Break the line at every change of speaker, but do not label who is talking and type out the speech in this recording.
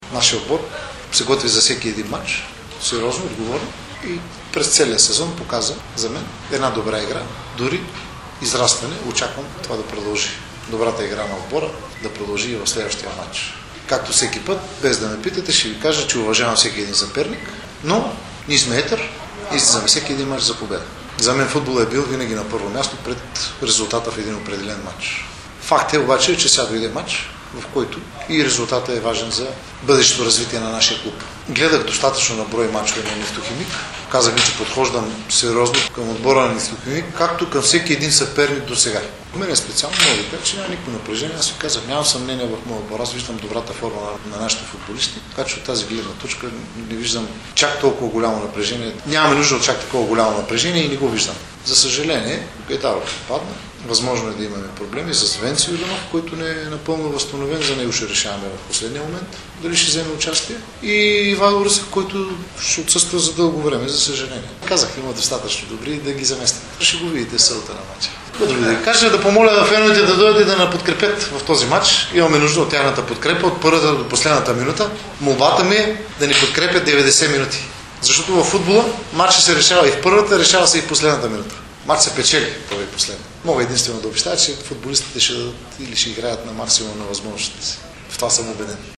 Нашия отбор се готви за всеки един матч, сериозно, отговорно и през целия сезон показа за мен една добра игра, дори израстване. Очаквам това да продължи. Добрата игра на отбора да продължи и в следващия матч. Както всеки път, без да ме питате, ще ви кажа, че уважавам всеки един съперник, но ние сме етър и излизаме всеки един матч за победа. За мен футбол е бил винаги на първо място пред резултата в един определен матч. Факт е обаче, че сега дойде матч, в който и резултатът е важен за бъдещето развитие на нашия клуб. Гледах достатъчно на брой мачове на Нефтохимик. Казах ви, че подхождам сериозно към отбора на Нефтохимик, както към всеки един съперник до сега. У мен е специално много да кажа, че няма никакво напрежение. Аз ви казах, нямам съмнение в моя отбор. Аз виждам добрата форма на нашите футболисти, така че от тази гледна точка не виждам чак толкова голямо напрежение. Нямаме нужда от чак такова голямо напрежение и не го виждам. За съжаление, Гайтаров падна. Възможно е да имаме проблеми с Венци Юданов, който не е напълно възстановен. За него ще решаваме в последния момент дали ще вземе участие. И Ивайло Русев, който ще отсъства за дълго време, за съжаление. Казах, има достатъчно добри да ги заместим. Ще го видите сълта на матча. Друго да ви кажа, да помоля феновете да дойдат и да ни подкрепят в този матч. Имаме нужда от тяхната подкрепа от първата до последната минута. Молбата ми е да ни подкрепят 90 минути. Защото във футбола матчът се решава и в първата, решава се и в последната минута. Матч се печели, това е последно. Мога единствено да обещая, че футболистите ще дадат или ще играят на максимум на възможностите си. В това съм убеден.